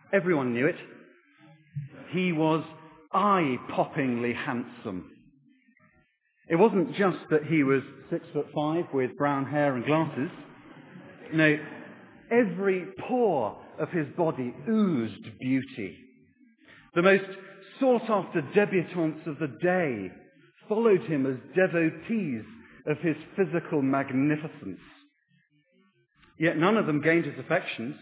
Everyone knew it. He was eye-poppingly handsome. It wasn't just that he was 6'5" with brown hair and glasses. No, every pore of his body oozed beauty. The most sought-after debutantes of the day followed him as devotees of his physical magnificence. Yet none of them gained his affections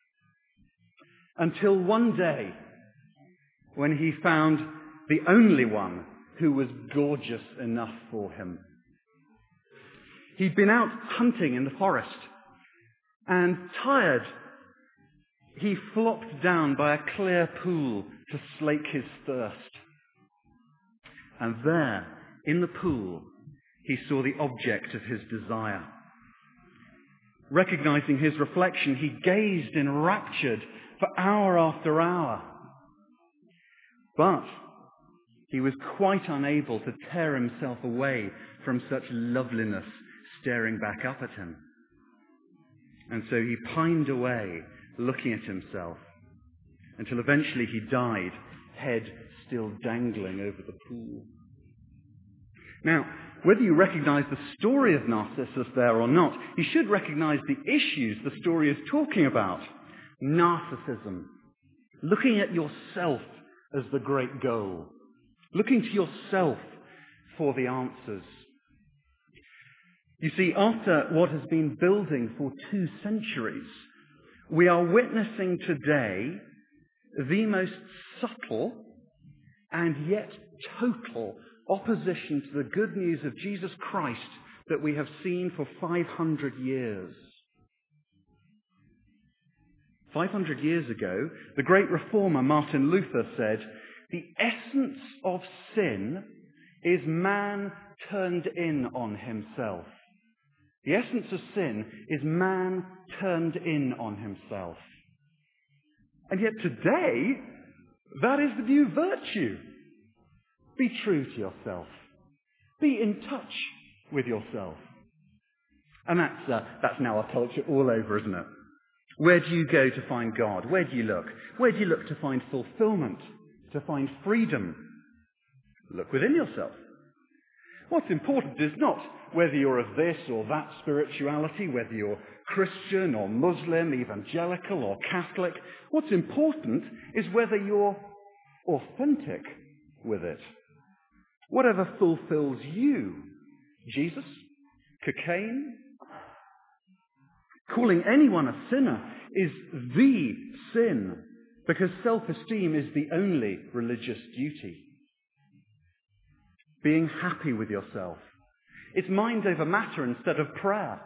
until one day when he found the only one who was gorgeous enough for him. He'd been out hunting in the forest, and tired, he flopped down by a clear pool to slake his thirst. And there, in the pool, he saw the object of his desire. Recognizing his reflection, he gazed enraptured for hour after hour. But he was quite unable to tear himself away from such loveliness staring back up at him. And so he pined away, looking at himself, until eventually he died, head still dangling over the pool. Now, whether you recognize the story of Narcissus there or not, you should recognize the issues the story is talking about. Narcissism. Looking at yourself as the great goal. Looking to yourself for the answers. You see, after what has been building for 2 centuries, we are witnessing today the most subtle and yet total opposition to the good news of Jesus Christ that we have seen for 500 years. 500 years ago, the great reformer Martin Luther said, "The essence of sin is man turned in on himself." The essence of sin is man turned in on himself. And yet today, that is the new virtue. Be true to yourself. Be in touch with yourself. And that's now our culture all over, isn't it? Where do you go to find God? Where do you look? Where do you look to find fulfillment, to find freedom? Look within yourself. What's important is not whether you're of this or that spirituality, whether you're Christian or Muslim, evangelical or Catholic. What's important is whether you're authentic with it. Whatever fulfills you. Jesus? Cocaine? Calling anyone a sinner is the sin, because self-esteem is the only religious duty. Being happy with yourself. It's mind over matter instead of prayer.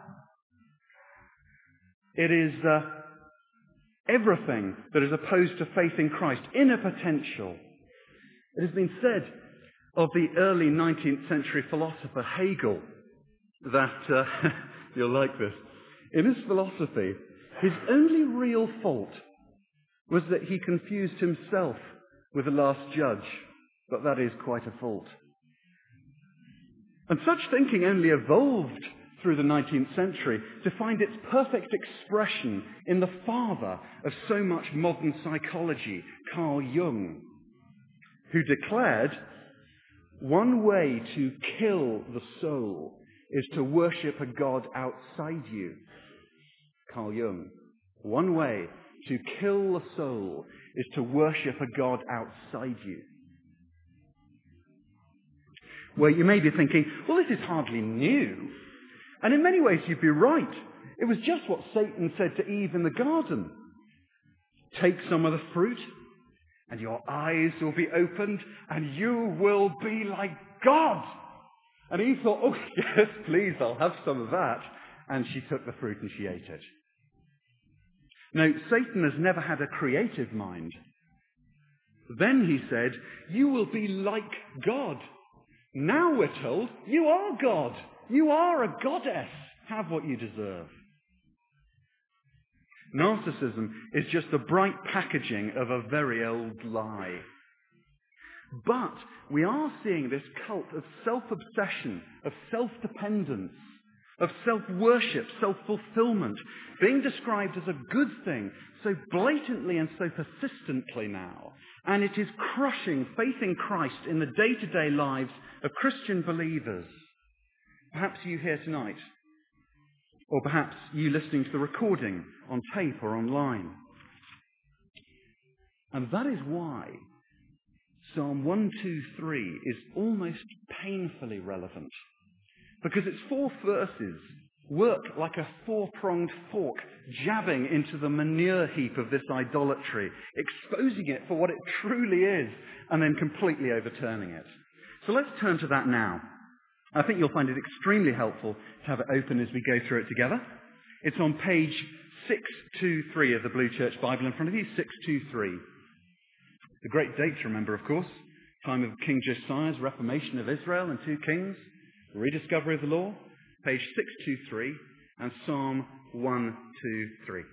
It is everything that is opposed to faith in Christ, inner potential. It has been said of the early 19th century philosopher Hegel that, you'll like this, in his philosophy, his only real fault was that he confused himself with the last judge, but that is quite a fault. And such thinking only evolved through the 19th century to find its perfect expression in the father of so much modern psychology, Carl Jung, who declared, "One way to kill the soul is to worship a God outside you." Carl Jung. One way to kill the soul is to worship a God outside you. Well, you may be thinking, well, this is hardly new. And in many ways, you'd be right. It was just what Satan said to Eve in the garden. Take some of the fruit, and your eyes will be opened, and you will be like God. And Eve thought, oh, yes, please, I'll have some of that. And she took the fruit and she ate it. No, Satan has never had a creative mind. Then he said, you will be like God. Now we're told, you are God. You are a goddess. Have what you deserve. Narcissism is just the bright packaging of a very old lie. But we are seeing this cult of self-obsession, of self-dependence, of self-worship, self-fulfillment, being described as a good thing so blatantly and so persistently now. And it is crushing faith in Christ in the day-to-day lives of Christian believers. Perhaps you here tonight, or perhaps you listening to the recording on tape or online. And that is why Psalm 123 is almost painfully relevant. Because its 4 verses work like a 4-pronged fork, jabbing into the manure heap of this idolatry, exposing it for what it truly is, and then completely overturning it. So let's turn to that now. I think you'll find it extremely helpful to have it open as we go through it together. It's on page 623 of the Blue Church Bible in front of you, 623. The great date to remember, of course, time of King Josiah's reformation of Israel and 2 Kings, the rediscovery of the law, page 623, and Psalm 123.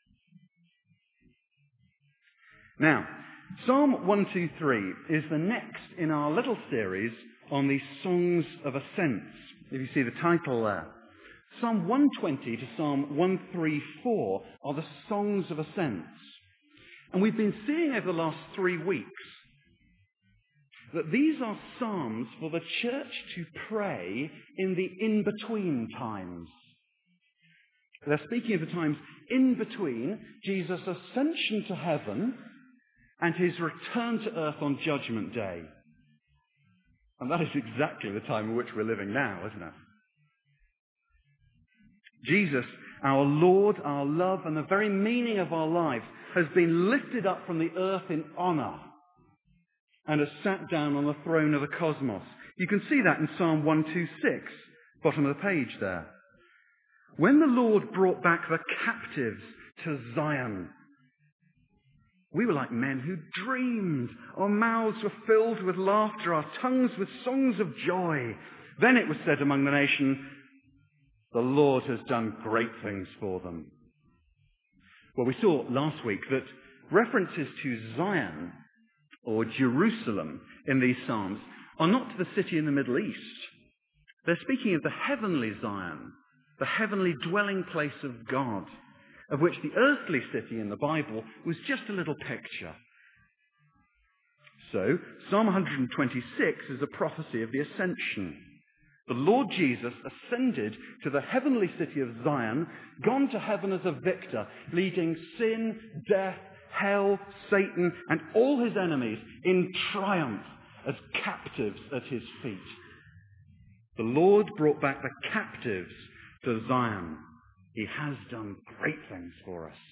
Now, Psalm 123 is the next in our little series on the Songs of Ascents, if you see the title there. Psalm 120 to Psalm 134 are the Songs of Ascents. And we've been seeing over the last 3 weeks that these are psalms for the church to pray in the in-between times. They're speaking of the times in between Jesus' ascension to heaven and his return to earth on Judgment Day. And that is exactly the time in which we're living now, isn't it? Jesus, our Lord, our love, and the very meaning of our lives, has been lifted up from the earth in honor and has sat down on the throne of the cosmos. You can see that in Psalm 126, bottom of the page there. When the Lord brought back the captives to Zion, we were like men who dreamed. Our mouths were filled with laughter, our tongues with songs of joy. Then it was said among the nations, the Lord has done great things for them. Well, we saw last week that references to Zion or Jerusalem in these Psalms are not to the city in the Middle East. They're speaking of the heavenly Zion, the heavenly dwelling place of God, of which the earthly city in the Bible was just a little picture. So, Psalm 126 is a prophecy of the ascension. The Lord Jesus ascended to the heavenly city of Zion, gone to heaven as a victor, leading sin, death, hell, Satan, and all his enemies in triumph as captives at his feet. The Lord brought back the captives to Zion. He has done great things for us.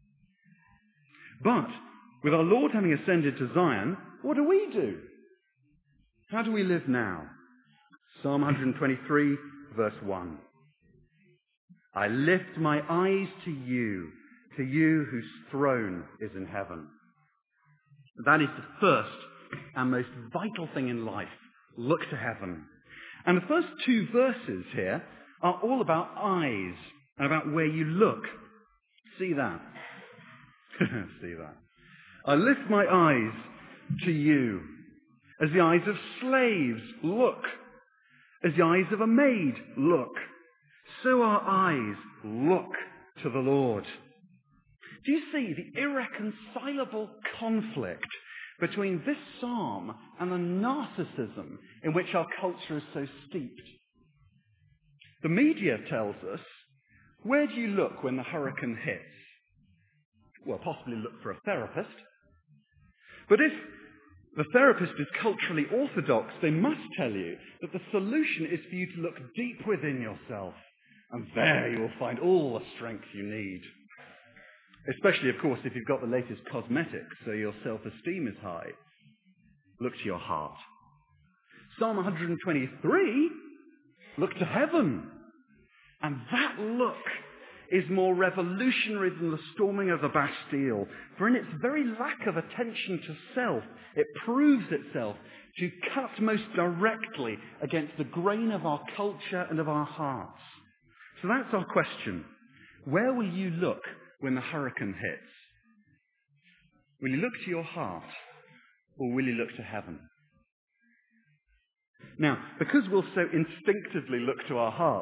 But with our Lord having ascended to Zion, what do? How do we live now? Psalm 123, verse 1. I lift my eyes to you whose throne is in heaven. That is the first and most vital thing in life. Look to heaven. And the first 2 verses here are all about eyes and about where you look. See that? See that? I lift my eyes to you as the eyes of slaves look. As the eyes of a maid look, so our eyes look to the Lord. Do you see the irreconcilable conflict between this psalm and the narcissism in which our culture is so steeped? The media tells us, where do you look when the hurricane hits? Well, possibly look for a therapist. But if the therapist is culturally orthodox, they must tell you that the solution is for you to look deep within yourself, and there you will find all the strength you need. Especially, of course, if you've got the latest cosmetics, so your self-esteem is high. Look to your heart. Psalm 123, look to heaven. And that look is more revolutionary than the storming of the Bastille, for in its very lack of attention to self, it proves itself to cut most directly against the grain of our culture and of our hearts. So that's our question. Where will you look when the hurricane hits? Will you look to your heart, or will you look to heaven? Now, because we'll so instinctively look to our hearts,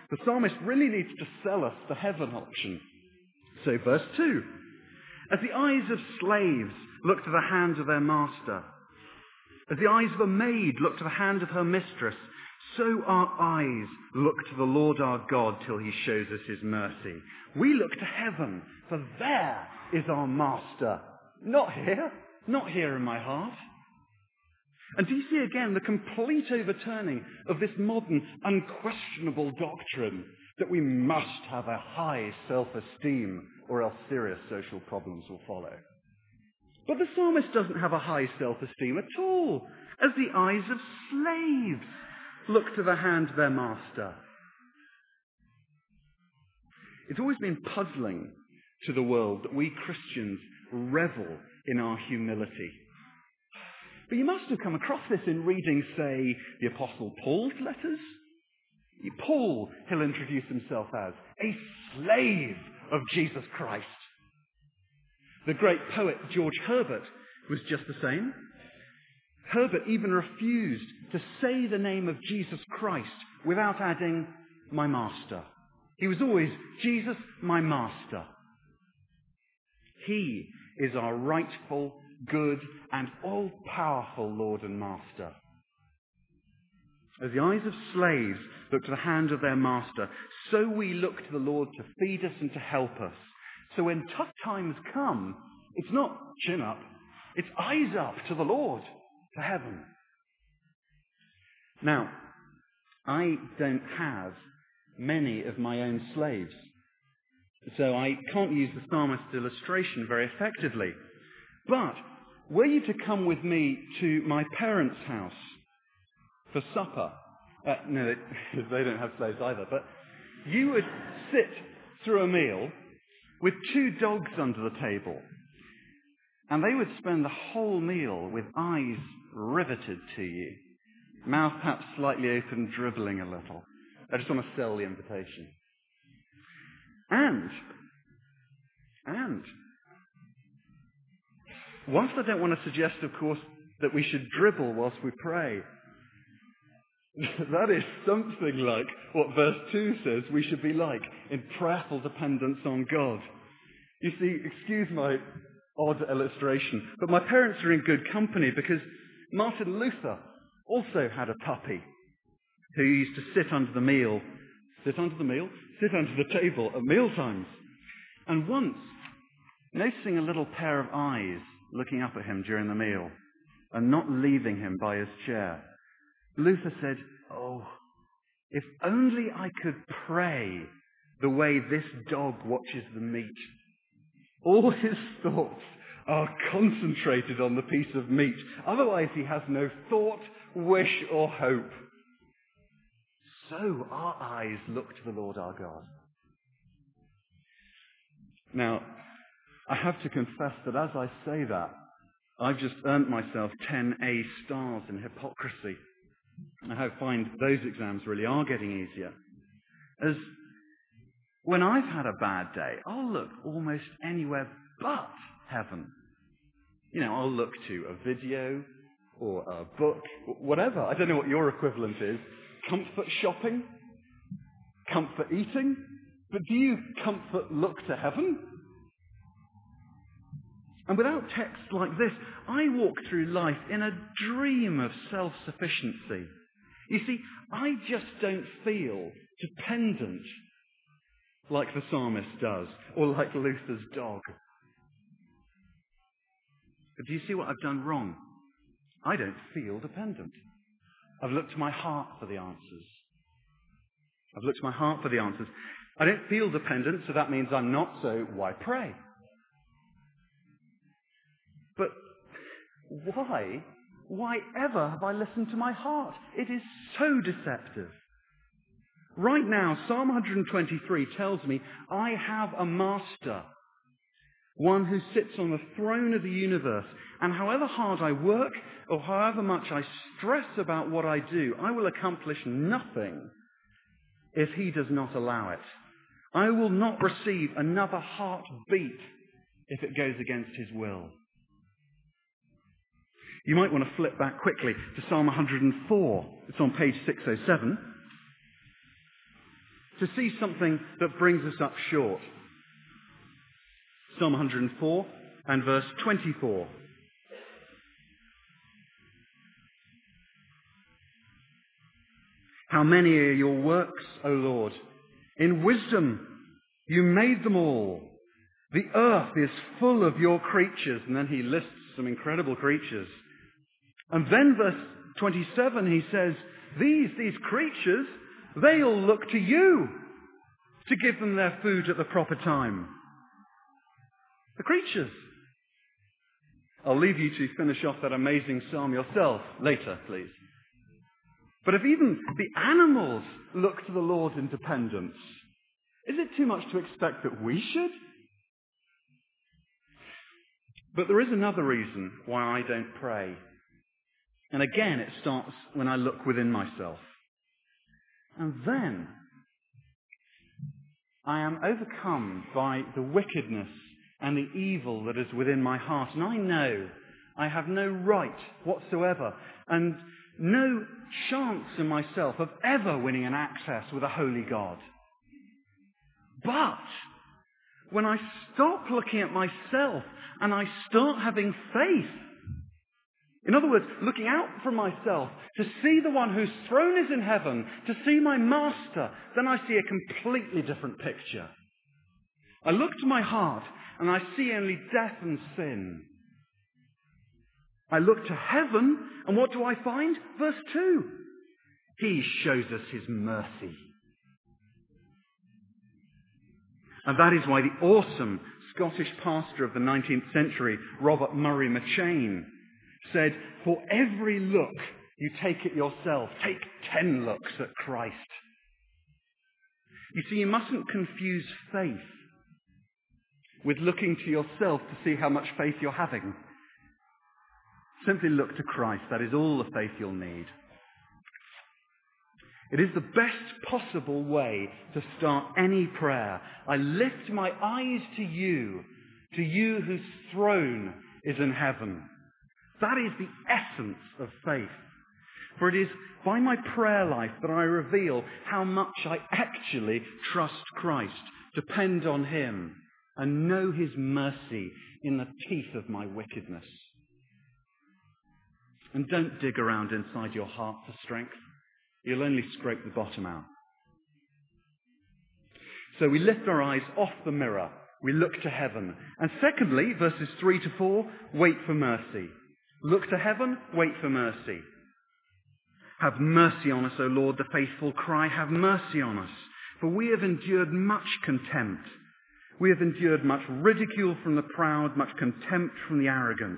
The psalmist really needs to sell us the heaven option. So verse 2, as the eyes of slaves look to the hand of their master, as the eyes of a maid look to the hand of her mistress, so our eyes look to the Lord our God till he shows us his mercy. We look to heaven, for there is our master. Not here in my heart. And do you see again the complete overturning of this modern, unquestionable doctrine that we must have a high self-esteem or else serious social problems will follow? But the psalmist doesn't have a high self-esteem at all, as the eyes of slaves look to the hand of their master. It's always been puzzling to the world that we Christians revel in our humility. But you must have come across this in reading, say, the Apostle Paul's letters. Paul, he'll introduce himself as a slave of Jesus Christ. The great poet George Herbert was just the same. Herbert even refused to say the name of Jesus Christ without adding, my master. He was always, Jesus, my master. He is our rightful, good, and all-powerful Lord and Master. As the eyes of slaves look to the hand of their master, so we look to the Lord to feed us and to help us. So when tough times come, it's not chin up, it's eyes up to the Lord, to heaven. Now, I don't have many of my own slaves, so I can't use the psalmist's illustration very effectively. But were you to come with me to my parents' house for supper, no, they don't have slaves either, but you would sit through a meal with two dogs under the table, and they would spend the whole meal with eyes riveted to you, mouth perhaps slightly open, dribbling a little. I just want to sell the invitation. And whilst I don't want to suggest, of course, that we should dribble whilst we pray, that is something like what verse 2 says we should be like in prayerful dependence on God. You see, excuse my odd illustration, but my parents are in good company because Martin Luther also had a puppy who used to sit under the table at mealtimes. And once, noticing a little pair of eyes looking up at him during the meal and not leaving him by his chair, Luther said, "Oh, if only I could pray the way this dog watches the meat. All his thoughts are concentrated on the piece of meat. Otherwise he has no thought, wish, or hope." So our eyes look to the Lord our God. Now, I have to confess that as I say that, I've just earned myself 10 A stars in hypocrisy. I find those exams really are getting easier. As when I've had a bad day, I'll look almost anywhere but heaven. I'll look to a video or a book, whatever. I don't know what your equivalent is. Comfort shopping? Comfort eating? But do you comfort look to heaven? And without texts like this, I walk through life in a dream of self-sufficiency. You see, I just don't feel dependent like the psalmist does, or like Luther's dog. But do you see what I've done wrong? I don't feel dependent. I've looked to my heart for the answers. I don't feel dependent, so that means I'm not, so why pray? But why ever have I listened to my heart? It is so deceptive. Right now, Psalm 123 tells me I have a master, one who sits on the throne of the universe, and however hard I work or however much I stress about what I do, I will accomplish nothing if he does not allow it. I will not receive another heartbeat if it goes against his will. You might want to flip back quickly to Psalm 104. It's on page 607. to see something that brings us up short. Psalm 104 and verse 24. How many are your works, O Lord? In wisdom you made them all. The earth is full of your creatures. And then he lists some incredible creatures. And then verse 27 he says, these creatures, they all look to you to give them their food at the proper time. The creatures. I'll leave you to finish off that amazing psalm yourself later, please. But if even the animals look to the Lord in dependence, is it too much to expect that we should? But there is another reason why I don't pray. And again, it starts when I look within myself. And then I am overcome by the wickedness and the evil that is within my heart. And I know I have no right whatsoever and no chance in myself of ever winning an access with a holy God. But when I stop looking at myself and I start having faith, in other words, looking out from myself to see the one whose throne is in heaven, to see my master, then I see a completely different picture. I look to my heart and I see only death and sin. I look to heaven, and what do I find? Verse 2. He shows us his mercy. And that is why the awesome Scottish pastor of the 19th century, Robert Murray McCheyne, said, for every look you take at yourself, take 10 looks at Christ. You see, you mustn't confuse faith with looking to yourself to see how much faith you're having. Simply look to Christ. That is all the faith you'll need. It is the best possible way to start any prayer. I lift my eyes to you whose throne is in heaven. That is the essence of faith. For it is by my prayer life that I reveal how much I actually trust Christ, depend on him, and know his mercy in the teeth of my wickedness. And don't dig around inside your heart for strength. You'll only scrape the bottom out. So we lift our eyes off the mirror. We look to heaven. And secondly, verses 3 to 4, wait for mercy. Look to heaven, wait for mercy. Have mercy on us, O Lord, the faithful cry. Have mercy on us. For we have endured much contempt. We have endured much ridicule from the proud, much contempt from the arrogant.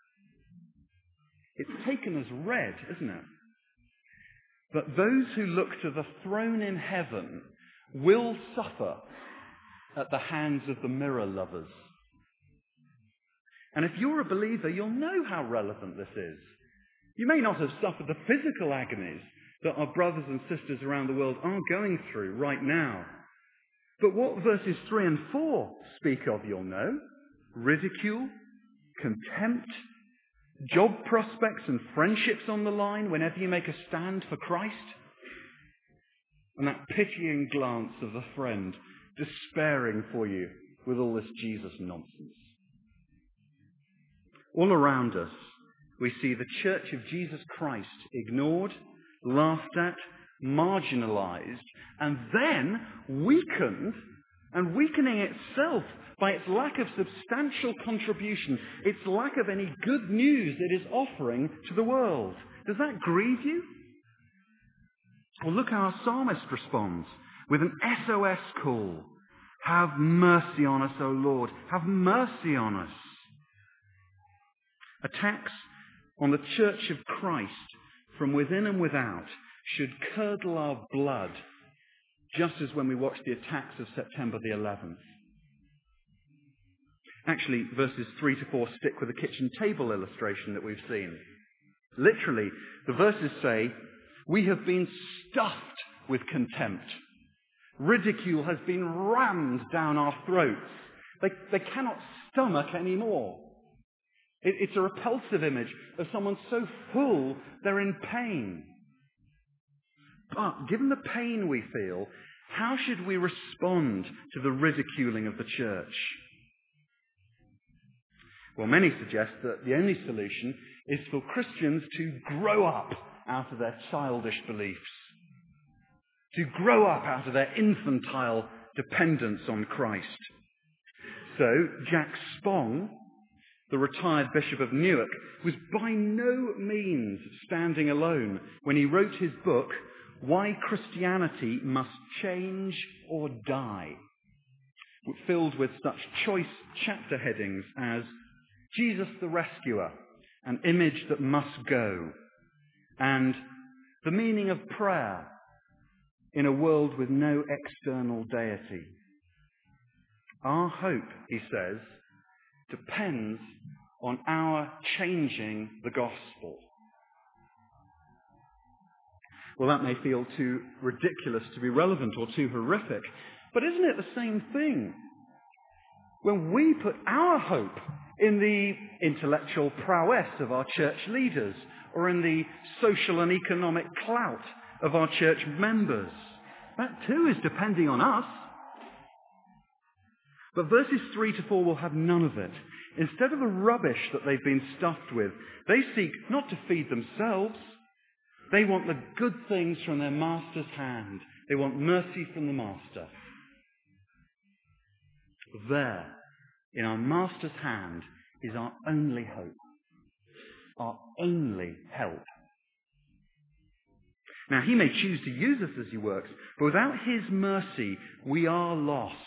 It's taken as read, isn't it? But those who look to the throne in heaven will suffer at the hands of the mirror lovers. And if you're a believer, you'll know how relevant this is. You may not have suffered the physical agonies that our brothers and sisters around the world are going through right now. But what verses 3 and 4 speak of, you'll know. Ridicule, contempt, job prospects and friendships on the line whenever you make a stand for Christ. And that pitying glance of the friend despairing for you with all this Jesus nonsense. All around us, we see the Church of Jesus Christ ignored, laughed at, marginalized, and then weakened, and weakening itself by its lack of substantial contribution, its lack of any good news it is offering to the world. Does that grieve you? Well, look how our psalmist responds with an SOS call. Have mercy on us, O Lord. Have mercy on us. Attacks on the Church of Christ from within and without should curdle our blood, just as when we watched the attacks of September the 11th. Actually, verses 3 to 4 stick with the kitchen table illustration that we've seen. Literally, the verses say, we have been stuffed with contempt. Ridicule has been rammed down our throats. They cannot stomach anymore. It's a repulsive image of someone so full they're in pain. But given the pain we feel, How should we respond to the ridiculing of the church? Well, many suggest that the only solution is for Christians to grow up out of their childish beliefs, to grow up out of their infantile dependence on Christ. So, Jack Spong, the retired Bishop of Newark, was by no means standing alone when he wrote his book, Why Christianity Must Change or Die, filled with such choice chapter headings as Jesus the Rescuer, an image that must go, and the meaning of prayer in a world with no external deity. Our hope, he says, depends on our changing the gospel. Well, that may feel too ridiculous to be relevant or too horrific, but isn't it the same thing? When we put our hope in the intellectual prowess of our church leaders or in the social and economic clout of our church members, that too is depending on us. But verses 3 to 4 will have none of it. Instead of the rubbish that they've been stuffed with, they seek not to feed themselves. They want the good things from their master's hand. They want mercy from the master. There, in our master's hand, is our only hope, our only help. Now, he may choose to use us as he works, but without his mercy, we are lost.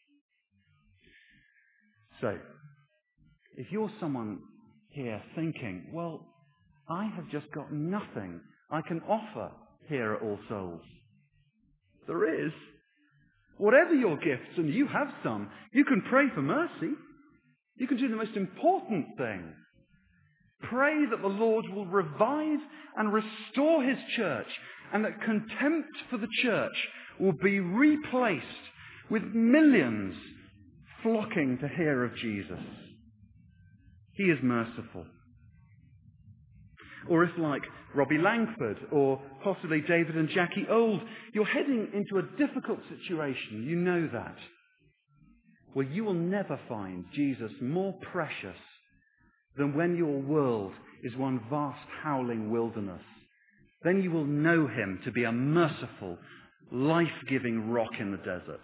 So, if you're someone here thinking, well, I have just got nothing I can offer here at All Souls, there is. Whatever your gifts, and you have some, you can pray for mercy. You can do the most important thing. Pray that the Lord will revive and restore his church, and that contempt for the church will be replaced with millions flocking to hear of Jesus. He is merciful. Or if, like Robbie Langford or possibly David and Jackie Old, you're heading into a difficult situation, you know that. Well, you will never find Jesus more precious than when your world is one vast howling wilderness. Then you will know him to be a merciful, life-giving rock in the desert.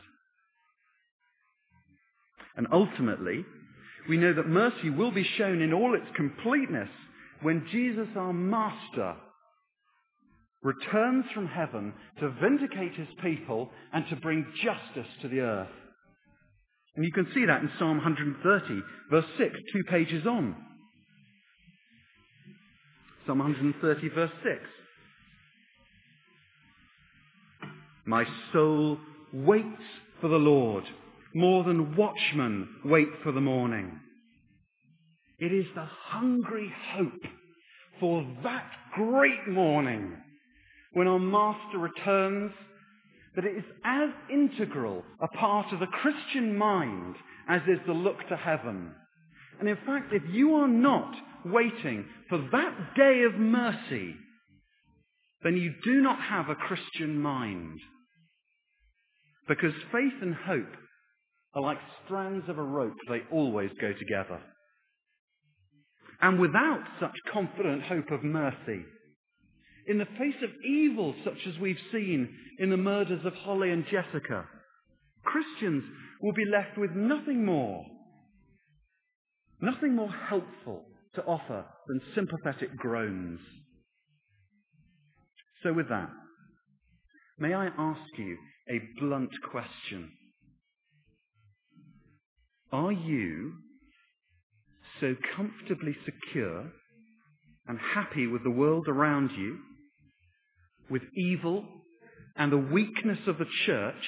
And ultimately, we know that mercy will be shown in all its completeness when Jesus, our Master, returns from heaven to vindicate his people and to bring justice to the earth. And you can see that in Psalm 130, verse 6, 2 pages on. Psalm 130, verse 6. My soul waits for the Lord, more than watchmen wait for the morning. It is the hungry hope for that great morning when our Master returns that it is as integral a part of the Christian mind as is the look to heaven. And in fact, if you are not waiting for that day of mercy, then you do not have a Christian mind. Because faith and hope are like strands of a rope. They always go together. And without such confident hope of mercy, in the face of evil such as we've seen in the murders of Holly and Jessica, Christians will be left with nothing more helpful to offer than sympathetic groans. So with that, may I ask you a blunt question? Are you so comfortably secure and happy with the world around you, with evil and the weakness of the church,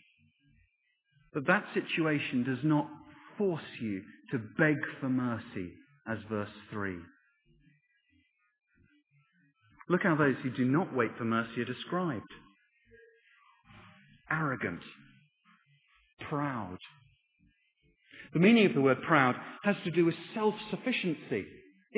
that situation does not force you to beg for mercy, as verse 3? Look how those who do not wait for mercy are described. Arrogant, proud. The meaning of the word proud has to do with self-sufficiency,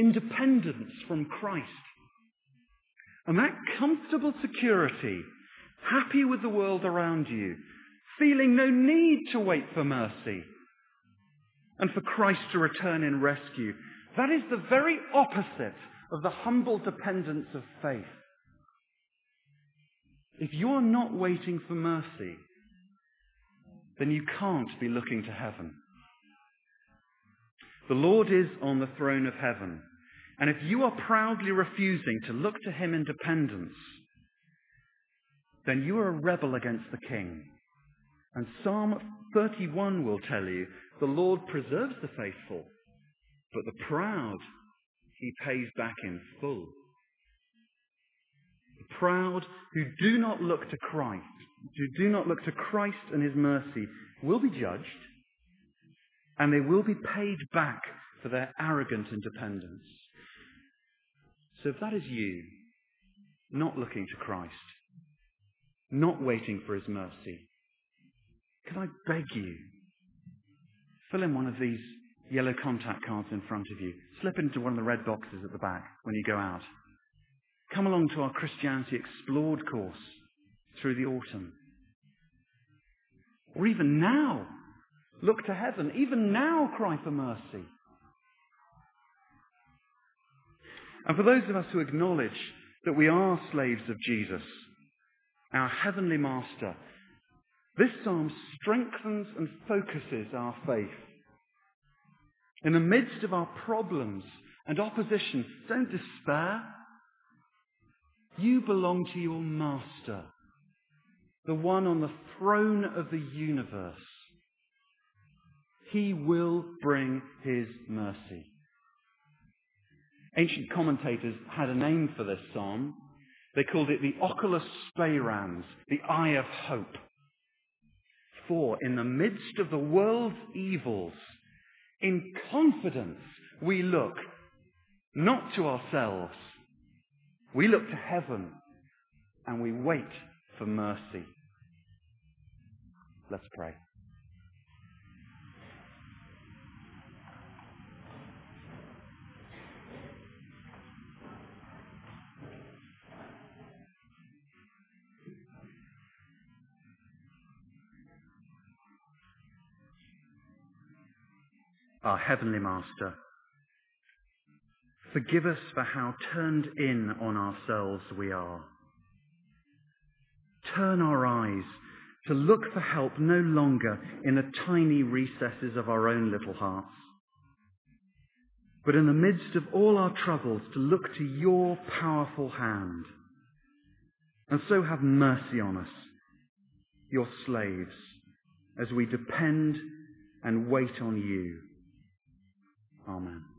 independence from Christ. And that comfortable security happy with the world around you, feeling no need to wait for mercy and for Christ to return in rescue. That is the very opposite of the humble dependence of faith. If you are not waiting for mercy, then you can't be looking to heaven. The Lord is on the throne of heaven, and if you are proudly refusing to look to him in dependence, then you are a rebel against the King. And Psalm 31 will tell you, the Lord preserves the faithful, but the proud he pays back in full. The proud who do not look to Christ, who do not look to Christ and his mercy, will be judged, and they will be paid back for their arrogant independence. So if that is you, not looking to Christ, not waiting for his mercy, can I beg you, fill in one of these yellow contact cards in front of you. Slip into one of the red boxes at the back when you go out. Come along to our Christianity Explored course through the autumn. Or even now, look to heaven. Even now, cry for mercy. And for those of us who acknowledge that we are slaves of Jesus, our heavenly master, this psalm strengthens and focuses our faith. In the midst of our problems and opposition, don't despair. You belong to your master, the one on the throne of the universe. He will bring his mercy. Ancient commentators had a name for this psalm. They called it the Oculus Sperans, the eye of hope. For in the midst of the world's evils, in confidence we look not to ourselves. We look to heaven and we wait for mercy. Let's pray. Our Heavenly Master, forgive us for how turned in on ourselves we are. Turn our eyes to look for help no longer in the tiny recesses of our own little hearts, but in the midst of all our troubles to look to your powerful hand, and so have mercy on us, your slaves, as we depend and wait on you. Amen.